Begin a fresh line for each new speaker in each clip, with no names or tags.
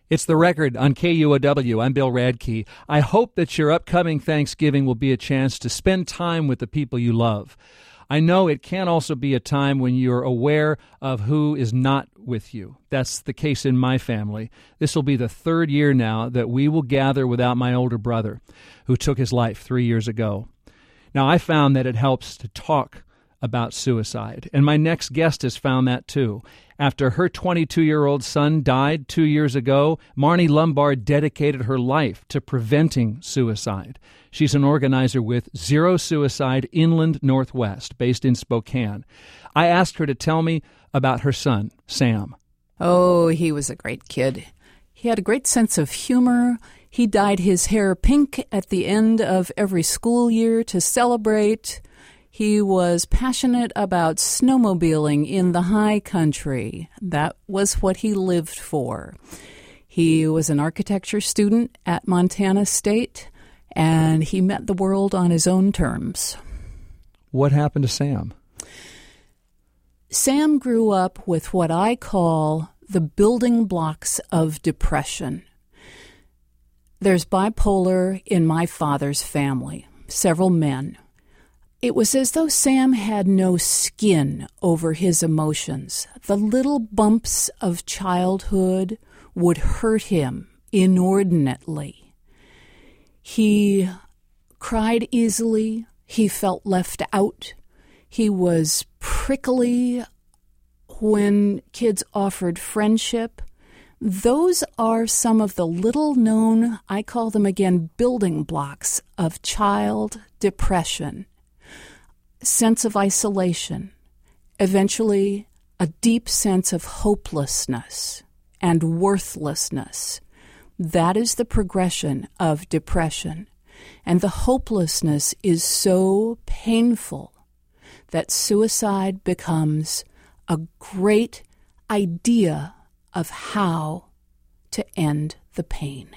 It's The Record on KUOW. I'm Bill Radke. I hope that your upcoming Thanksgiving will be a chance to spend time with the people you love. I know it can also be a time when you're aware of who is not with you. That's the case in my family. This will be the third year now that we will gather without my older brother, who took his life 3 years ago. Now, I found that it helps to talk about suicide, and my next guest has found that too. After her 22-year-old son died 2 years ago, Marnie Lombard dedicated her life to preventing suicide. She's an organizer with Zero Suicide Inland Northwest, based in Spokane. I asked her to tell me about her son, Sam.
Oh, he was a great kid. He had a great sense of humor. He dyed his hair pink at the end of every school year to celebrate. He was passionate about snowmobiling in the high country. That was what he lived for. He was an architecture student at Montana State, and he met the world on his own terms.
What happened to Sam?
Sam grew up with what I call the building blocks of depression. There's bipolar in my father's family, several men. It was as though Sam had no skin over his emotions. The little bumps of childhood would hurt him inordinately. He cried easily. He felt left out. He was prickly when kids offered friendship. Those are some of the little-known, I call them again, building blocks of child depression. Sense of isolation, eventually a deep sense of hopelessness and worthlessness. That is the progression of depression. And the hopelessness is so painful that suicide becomes a great idea of how to end the pain.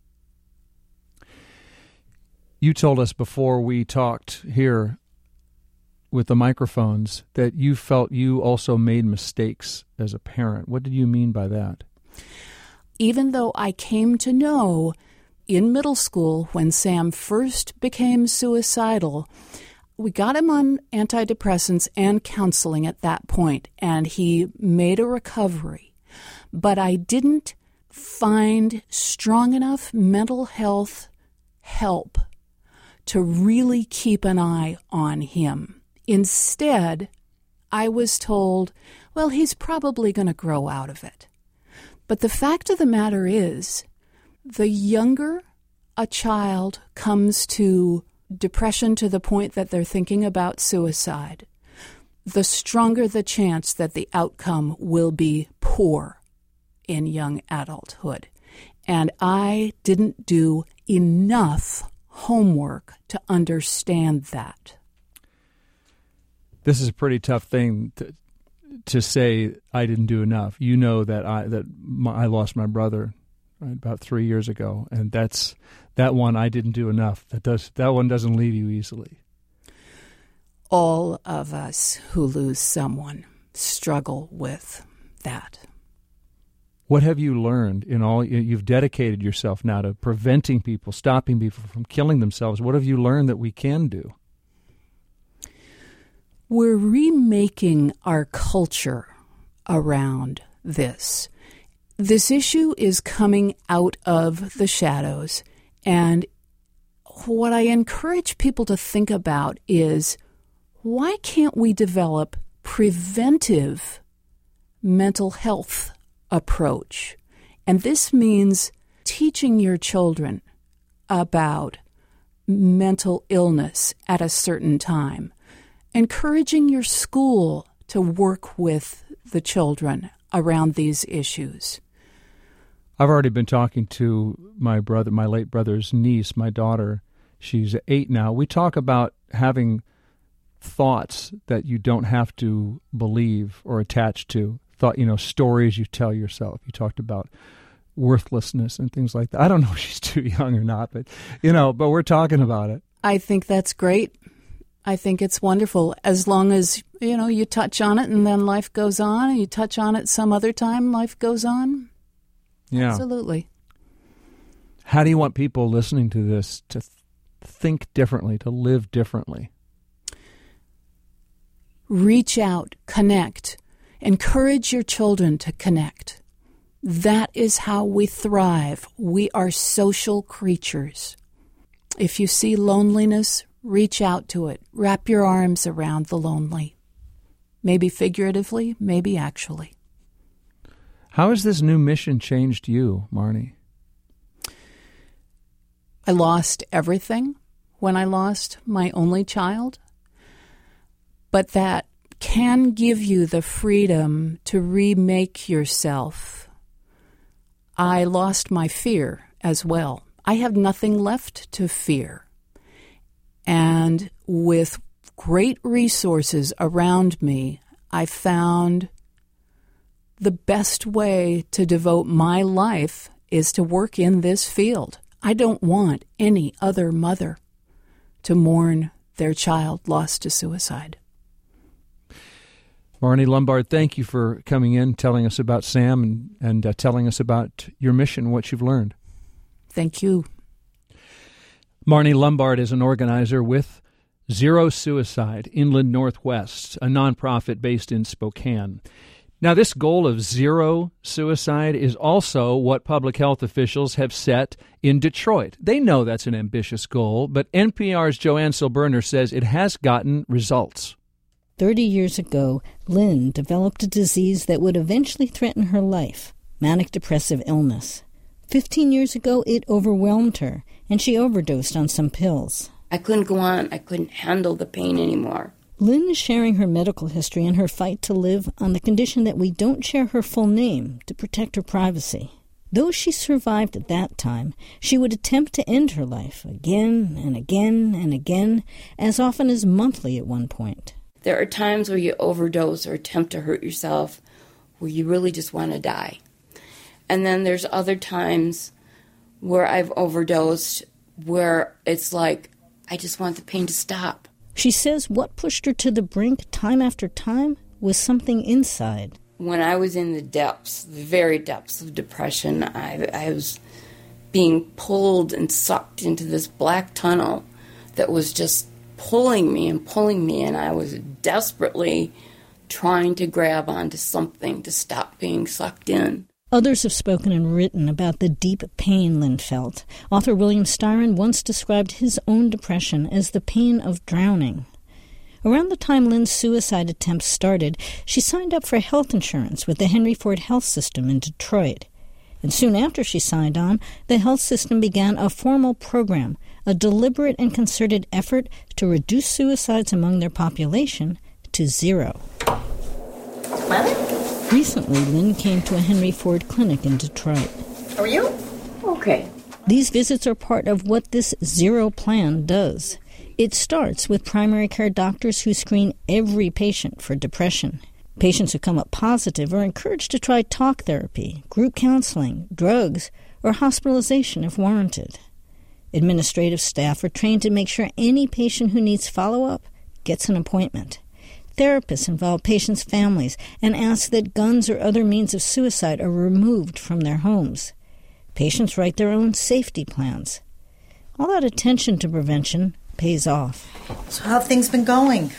You told us before we talked here with the microphones that you felt you also made mistakes as a parent. What did you mean by that?
Even though I came to know in middle school when Sam first became suicidal, we got him on antidepressants and counseling at that point, and he made a recovery. But I didn't find strong enough mental health help to really keep an eye on him. Instead, I was told, well, he's probably going to grow out of it. But the fact of the matter is, the younger a child comes to depression to the point that they're thinking about suicide, the stronger the chance that the outcome will be poor in young adulthood. And I didn't do enough homework to understand that.
This is a pretty tough thing to say. I didn't do enough. You know that I lost my brother about 3 years ago, and that one I didn't do enough. That one doesn't leave you easily.
All of us who lose someone struggle with that.
What have you learned in all? You've dedicated yourself now to preventing people, stopping people from killing themselves. What have you learned that we can do?
We're remaking our culture around this. This issue is coming out of the shadows, and what I encourage people to think about is, why can't we develop preventive mental health approach? And this means teaching your children about mental illness at a certain time, encouraging your school to work with the children around these issues.
I've already been talking to my late brother's niece, my daughter. She's 8 now. We talk about having thoughts that you don't have to believe or attach to. Stories you tell yourself. You talked about worthlessness and things like that. I don't know if she's too young or not, but we're talking about it.
I think that's great. I think it's wonderful, as long as, you touch on it and then life goes on, and you touch on it some other time, life goes on.
Yeah.
Absolutely.
How do you want people listening to this to think differently, to live differently?
Reach out, connect. Encourage your children to connect. That is how we thrive. We are social creatures. If you see loneliness, reach out to it. Wrap your arms around the lonely. Maybe figuratively, maybe actually.
How has this new mission changed you, Marnie?
I lost everything when I lost my only child, but that can give you the freedom to remake yourself. I lost my fear as well. I have nothing left to fear. And with great resources around me, I found the best way to devote my life is to work in this field. I don't want any other mother to mourn their child lost to suicide.
Marnie Lombard, thank you for coming in, telling us about Sam, and telling us about your mission, what you've learned.
Thank you.
Marnie Lombard is an organizer with Zero Suicide, Inland Northwest, a nonprofit based in Spokane. Now, this goal of zero suicide is also what public health officials have set in Detroit. They know that's an ambitious goal, but NPR's Joanne Silberner says it has gotten results.
30 years ago, Lynn developed a disease that would eventually threaten her life, manic depressive illness. 15 years ago, it overwhelmed her, and she overdosed on some pills.
I couldn't go on. I couldn't handle the pain anymore.
Lynn is sharing her medical history and her fight to live on the condition that we don't share her full name to protect her privacy. Though she survived at that time, she would attempt to end her life again and again and again, as often as monthly at one point.
There are times where you overdose or attempt to hurt yourself where you really just want to die. And then there's other times where I've overdosed where it's like, I just want the pain to stop.
She says what pushed her to the brink time after time was something inside.
When I was in the depths, the very depths of depression, I was being pulled and sucked into this black tunnel that was just pulling me, and I was desperately trying to grab onto something to stop being sucked in.
Others have spoken and written about the deep pain Lynn felt. Author William Styron once described his own depression as the pain of drowning. Around the time Lynn's suicide attempts started, she signed up for health insurance with the Henry Ford Health System in Detroit. And soon after she signed on, the health system began a formal program, a deliberate and concerted effort to reduce suicides among their population to zero.
Mother?
Recently, Lynn came to a Henry Ford clinic in Detroit.
How are you? Okay.
These visits are part of what this zero plan does. It starts with primary care doctors who screen every patient for depression. Patients who come up positive are encouraged to try talk therapy, group counseling, drugs, or hospitalization if warranted. Administrative staff are trained to make sure any patient who needs follow-up gets an appointment. Therapists involve patients' families and ask that guns or other means of suicide are removed from their homes. Patients write their own safety plans. All that attention to prevention pays off.
So how have things been going?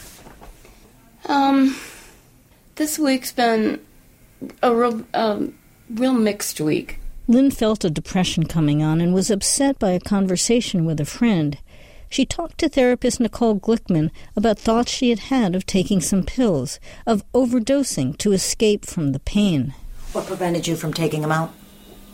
This week's been a real mixed week.
Lynn felt a depression coming on and was upset by a conversation with a friend. She talked to therapist Nicole Glickman about thoughts she had had of taking some pills, of overdosing to escape from the pain.
What prevented you from taking them out?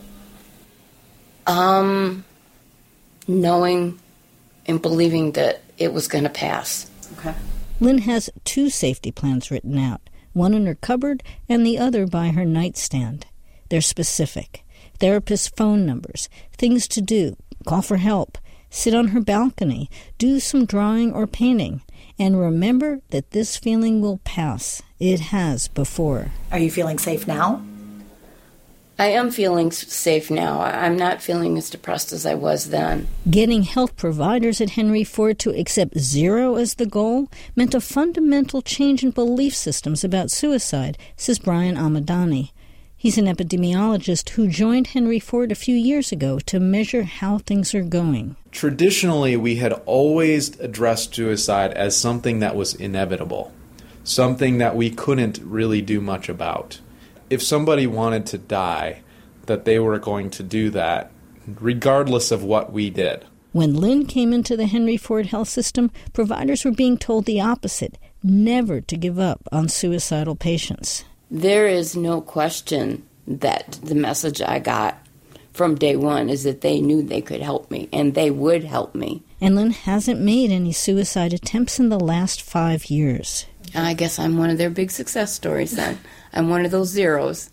Knowing and believing that it was going to pass.
Okay.
Lynn has 2 safety plans written out, one in her cupboard and the other by her nightstand. They're specific. Therapist phone numbers, things to do, call for help, sit on her balcony, do some drawing or painting, and remember that this feeling will pass. It has before.
Are you feeling safe now?
I am feeling safe now. I'm not feeling as depressed as I was then.
Getting health providers at Henry Ford to accept zero as the goal meant a fundamental change in belief systems about suicide, says Brian Amadani. He's an epidemiologist who joined Henry Ford a few years ago to measure how things are going.
Traditionally, we had always addressed suicide as something that was inevitable, something that we couldn't really do much about. If somebody wanted to die, that they were going to do that, regardless of what we did.
When Lynn came into the Henry Ford Health System, providers were being told the opposite, never to give up on suicidal patients.
There is no question that the message I got from day one is that they knew they could help me, and they would help me.
And Lynn hasn't made any suicide attempts in the last 5 years.
I guess I'm one of their big success stories then. I'm one of those zeros.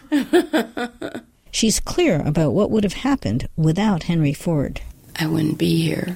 She's clear about what would have happened without Henry Ford.
I wouldn't be here.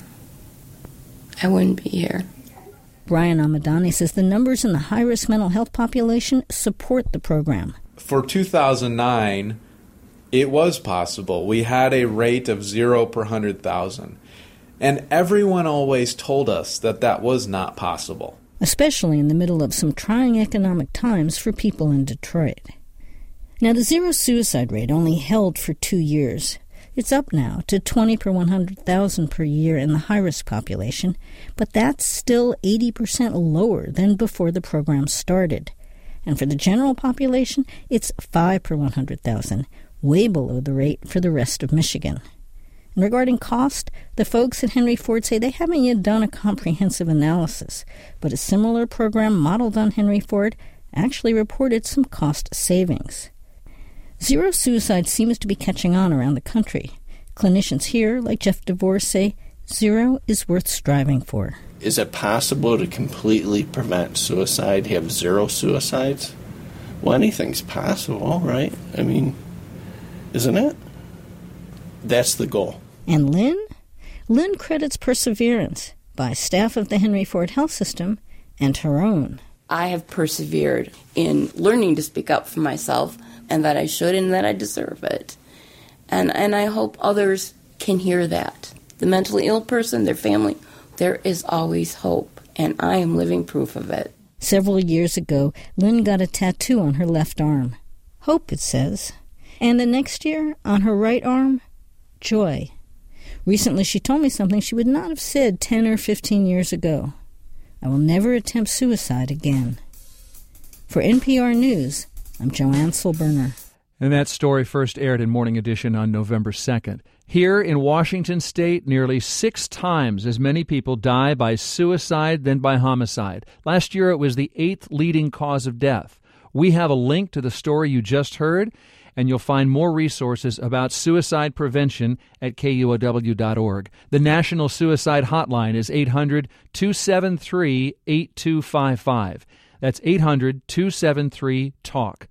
I wouldn't be here.
Brian Amadani says the numbers in the high-risk mental health population support the program.
For 2009, it was possible. We had a rate of 0 per 100,000. And everyone always told us that that was not possible.
Especially in the middle of some trying economic times for people in Detroit. Now, the zero suicide rate only held for 2 years. It's up now to 20 per 100,000 per year in the high-risk population, but that's still 80% lower than before the program started. And for the general population, it's 5 per 100,000, way below the rate for the rest of Michigan. And regarding cost, the folks at Henry Ford say they haven't yet done a comprehensive analysis, but a similar program modeled on Henry Ford actually reported some cost savings. Zero suicide seems to be catching on around the country. Clinicians here, like Jeff DeVore, say zero is worth striving for.
Is it possible to completely prevent suicide, have zero suicides? Well, anything's possible, right? I mean, isn't it? That's the goal.
And Lynn? Lynn credits perseverance by staff of the Henry Ford Health System and her own.
I have persevered in learning to speak up for myself, and that I should and that I deserve it. And I hope others can hear that. The mentally ill person, their family, there is always hope, and I am living proof of it.
Several years ago, Lynn got a tattoo on her left arm. Hope, it says. And the next year, on her right arm, joy. Recently, she told me something she would not have said 10 or 15 years ago. I will never attempt suicide again. For NPR News, I'm Joanne Silberner.
And that story first aired in Morning Edition on November 2nd. Here in Washington State, nearly 6 times as many people die by suicide than by homicide. Last year, it was the 8th leading cause of death. We have a link to the story you just heard, and you'll find more resources about suicide prevention at KUOW.org. The National Suicide Hotline is 800-273-8255. That's 800-273-TALK.